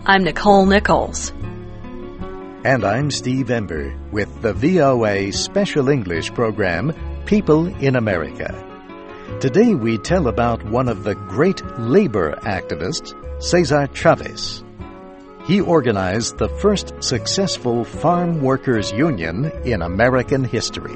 I'm Nicole Nichols. And I'm Steve Ember with the VOA Special English program, People in America. Today we tell about one of the great labor activists, Cesar Chavez. He organized the first successful farm workers' union in American history.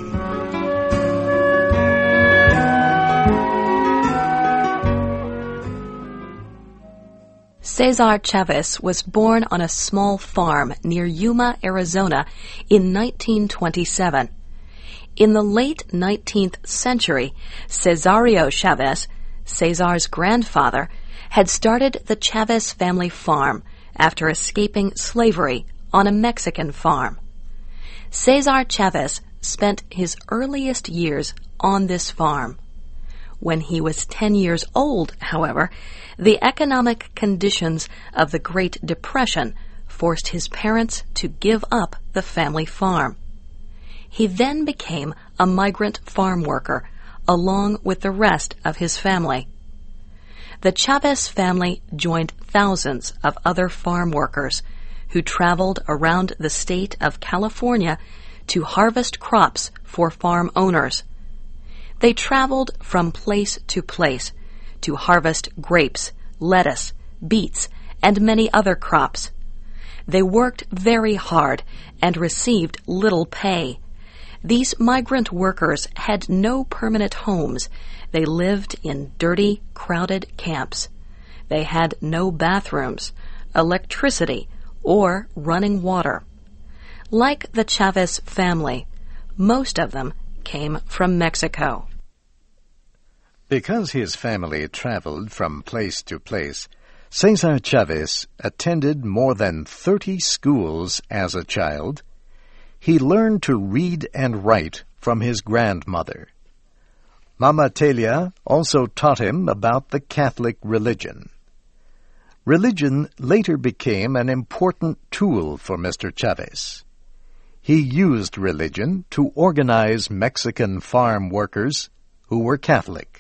Cesar Chavez was born on a small farm near Yuma, Arizona in 1927. In the late 19th century, Cesario Chavez, Cesar's grandfather, had started the Chavez family farm after escaping slavery on a Mexican farm. Cesar Chavez spent his earliest years on this farm. When he was 10 years old, however, the economic conditions of the Great Depression forced his parents to give up the family farm. He then became a migrant farm worker, along with the rest of his family. The Chavez family joined thousands of other farm workers who traveled around the state of California to harvest crops for farm owners. They traveled from place to harvest grapes, lettuce, beets, and many other crops. They worked very hard and received little pay. These migrant workers had no permanent homes. They lived in dirty, crowded camps. They had no bathrooms, electricity, or running water. Like the Chavez family, most of them came from Mexico. Because his family traveled from place to place, Cesar Chavez attended more than 30 schools as a child. He learned to read and write from his grandmother. Mama Telia also taught him about the Catholic religion. Religion later became an important tool for Mr. Chavez. He used religion to organize Mexican farm workers who were Catholic.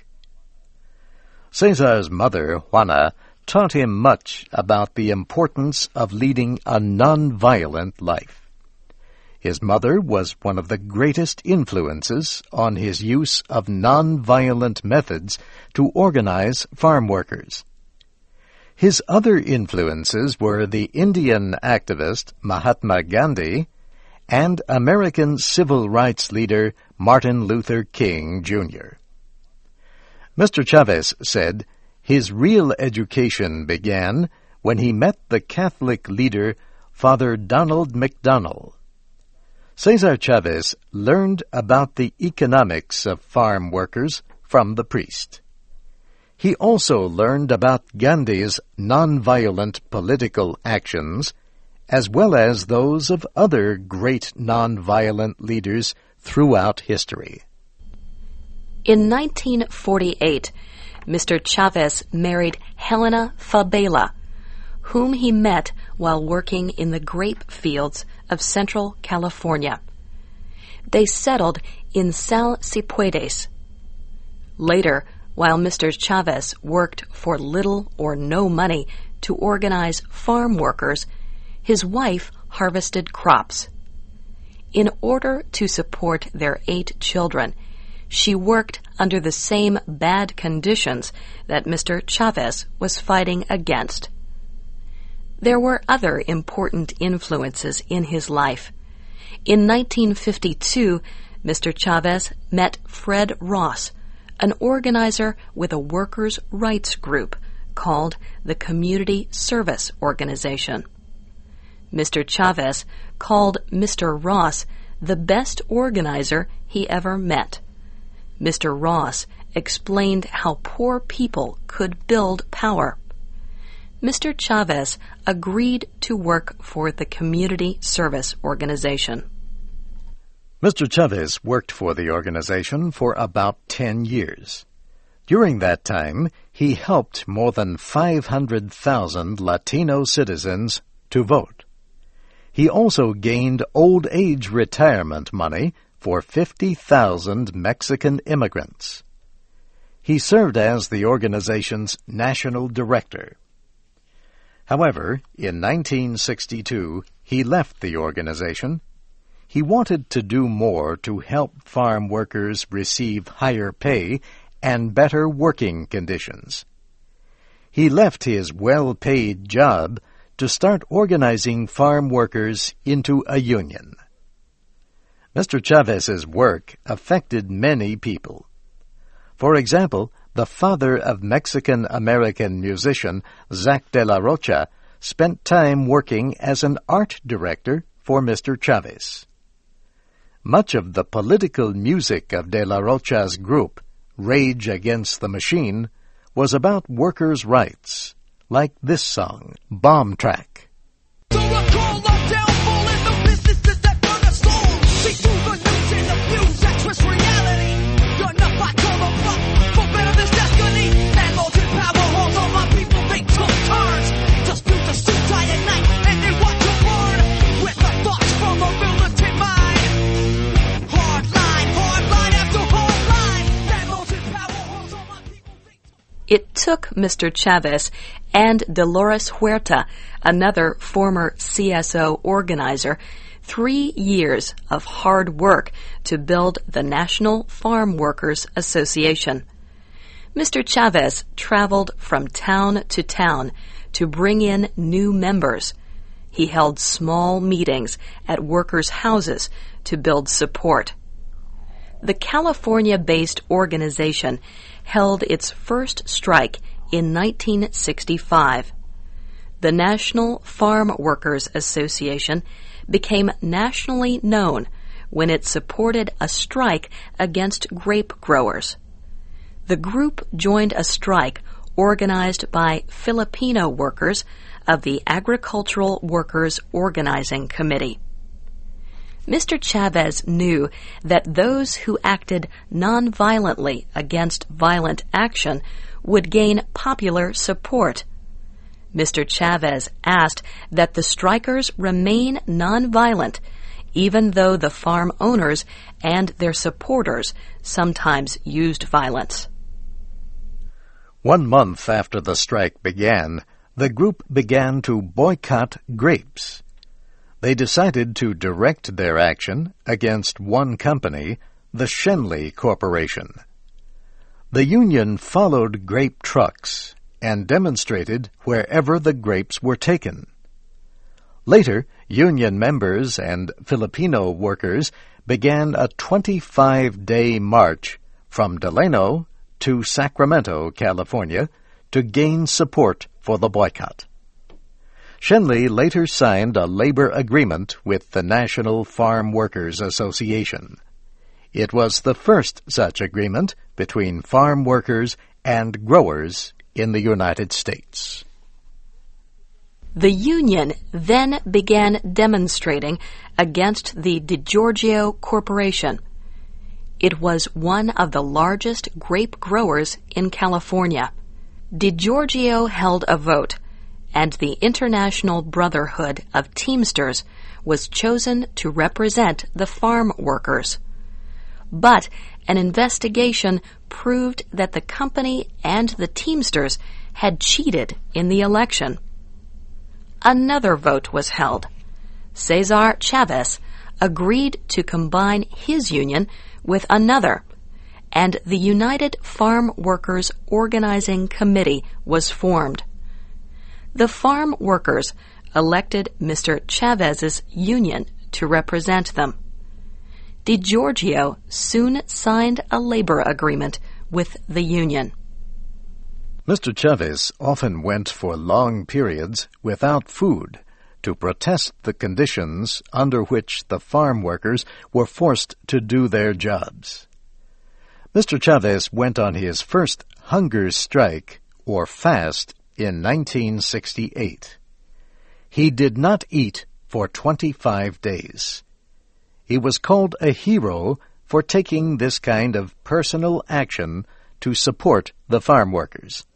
Cesar's mother, Juana, taught him much about the importance of leading a non-violent life. His mother was one of the greatest influences on his use of non-violent methods to organize farm workers. His other influences were the Indian activist Mahatma Gandhi and American civil rights leader Martin Luther King, Jr. Mr. Chavez said his real education began when he met the Catholic leader Father Donald McDonnell. Cesar Chavez learned about the economics of farm workers from the priest. He also learned about Gandhi's nonviolent political actions, as well as those of other great nonviolent leaders throughout history. In 1948, Mr. Chavez married Helena Fabela, whom he met while working in the grape fields of Central California. They settled in Sal Cipuedes. Later, while Mr. Chavez worked for little or no money to organize farm workers, his wife harvested crops. In order to support their 8 children, she worked under the same bad conditions that Mr. Chavez was fighting against. There were other important influences in his life. In 1952, Mr. Chavez met Fred Ross, an organizer with a workers' rights group called the Community Service Organization. Mr. Chavez called Mr. Ross the best organizer he ever met. Mr. Ross explained how poor people could build power. Mr. Chavez agreed to work for the Community Service Organization. Mr. Chavez worked for the organization for about 10 years. During that time, he helped more than 500,000 Latino citizens to vote. He also gained old age retirement money for 50,000 Mexican immigrants. He served as the organization's national director. However, in 1962, he left the organization. He wanted to do more to help farm workers receive higher pay and better working conditions. He left his well-paid job to start organizing farm workers into a union. Mr. Chavez's work affected many people. For example, the father of Mexican-American musician Zack de la Rocha spent time working as an art director for Mr. Chavez. Much of the political music of de la Rocha's group, Rage Against the Machine, was about workers' rights, like this song, Bomb Track. It took Mr. Chavez and Dolores Huerta, another former CSO organizer, 3 years of hard work to build the National Farm Workers Association. Mr. Chavez traveled from town to town to bring in new members. He held small meetings at workers' houses to build support. The California-based organization held its first strike in 1965. The National Farm Workers Association became nationally known when it supported a strike against grape growers. The group joined a strike organized by Filipino workers of the Agricultural Workers Organizing Committee. Mr. Chavez knew that those who acted nonviolently against violent action would gain popular support. Mr. Chavez asked that the strikers remain nonviolent, even though the farm owners and their supporters sometimes used violence. 1 month after the strike began, the group began to boycott grapes. They decided to direct their action against one company, the Schenley Corporation. The union followed grape trucks and demonstrated wherever the grapes were taken. Later, union members and Filipino workers began a 25-day march from Delano to Sacramento, California, to gain support for the boycott. Schenley later signed a labor agreement with the National Farm Workers Association. It was the first such agreement between farm workers and growers in the United States. The union then began demonstrating against the DiGiorgio Corporation. It was one of the largest grape growers in California. DiGiorgio held a vote, and the International Brotherhood of Teamsters was chosen to represent the farm workers. But an investigation proved that the company and the Teamsters had cheated in the election. Another vote was held. Cesar Chavez agreed to combine his union with another, and the United Farm Workers Organizing Committee was formed. The farm workers elected Mr. Chavez's union to represent them. DiGiorgio soon signed a labor agreement with the union. Mr. Chavez often went for long periods without food to protest the conditions under which the farm workers were forced to do their jobs. Mr. Chavez went on his first hunger strike, or fast, in 1968. He did not eat for 25 days. He was called a hero for taking this kind of personal action to support the farm workers.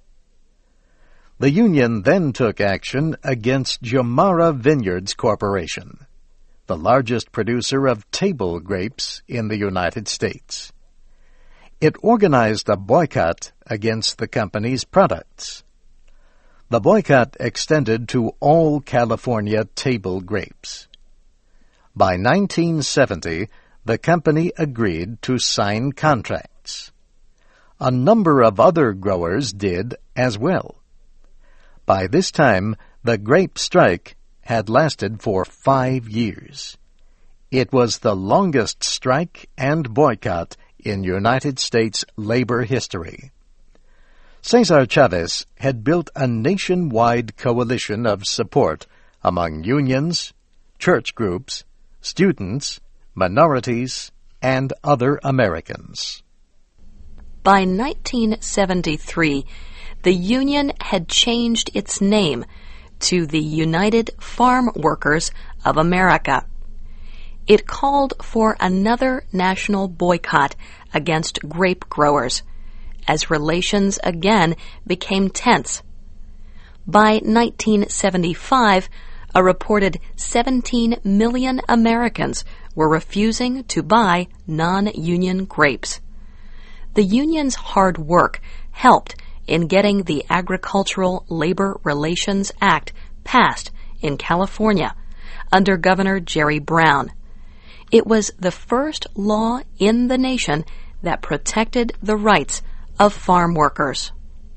The union then took action against Jomara Vineyards Corporation, the largest producer of table grapes in the United States. It organized a boycott against the company's products. The boycott extended to all California table grapes. By 1970, the company agreed to sign contracts. A number of other growers did as well. By this time, the grape strike had lasted for 5 years. It was the longest strike and boycott in United States labor history. Cesar Chavez had built a nationwide coalition of support among unions, church groups, students, minorities, and other Americans. By 1973, the union had changed its name to the United Farm Workers of America. It called for another national boycott against grape growers, as relations again became tense. By 1975, a reported 17 million Americans were refusing to buy non-union grapes. The union's hard work helped in getting the Agricultural Labor Relations Act passed in California under Governor Jerry Brown. It was the first law in the nation that protected the rights of farm workers.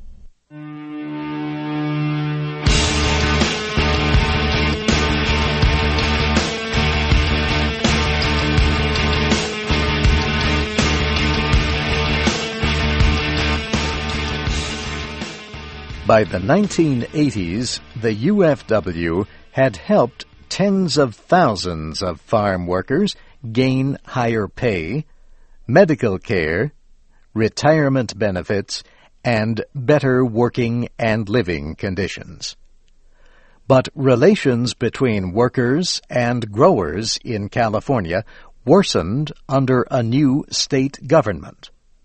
By the 1980s, the UFW had helped tens of thousands of farm workers gain higher pay, medical care, retirement benefits, and better working and living conditions. But relations between workers and growers in California worsened under a new state government.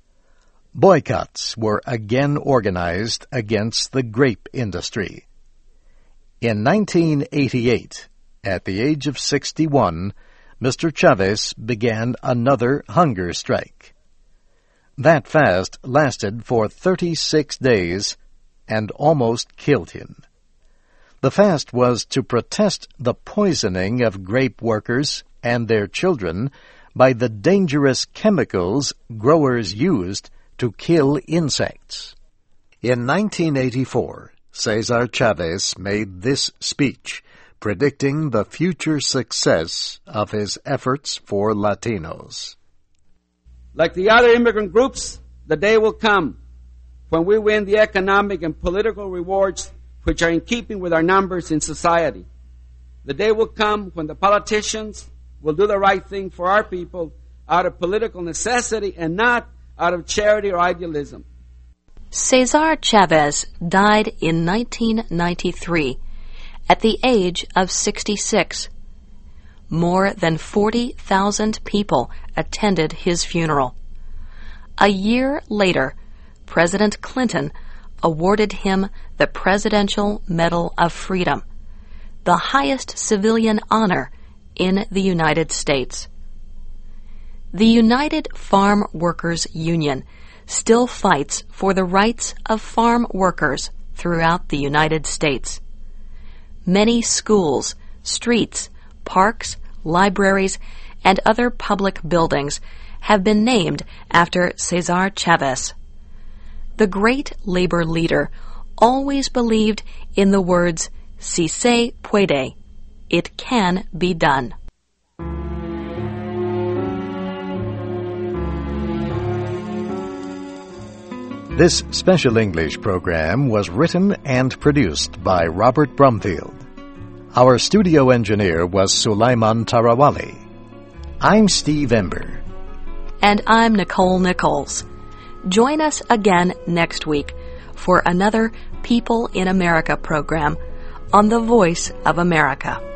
Boycotts were again organized against the grape industry. In 1988, at the age of 61, Mr. Chavez began another hunger strike. That fast lasted for 36 days and almost killed him. The fast was to protest the poisoning of grape workers and their children by the dangerous chemicals growers used to kill insects. In 1984, Cesar Chavez made this speech, predicting the future success of his efforts for Latinos. Like the other immigrant groups, the day will come when we win the economic and political rewards which are in keeping with our numbers in society. The day will come when the politicians will do the right thing for our people out of political necessity and not out of charity or idealism. Cesar Chavez died in 1993 at the age of 66. More than 40,000 people attended his funeral. A year later, President Clinton awarded him the Presidential Medal of Freedom, the highest civilian honor in the United States. The United Farm Workers Union still fights for the rights of farm workers throughout the United States. Many schools, streets, parks, libraries, and other public buildings have been named after Cesar Chavez. The great labor leader always believed in the words, "Si se puede," it can be done. This special English program was written and produced by Robert Brumfield. Our studio engineer was Sulaiman Tarawali. I'm Steve Ember. And I'm Nicole Nichols. Join us again next week for another People in America program on the Voice of America.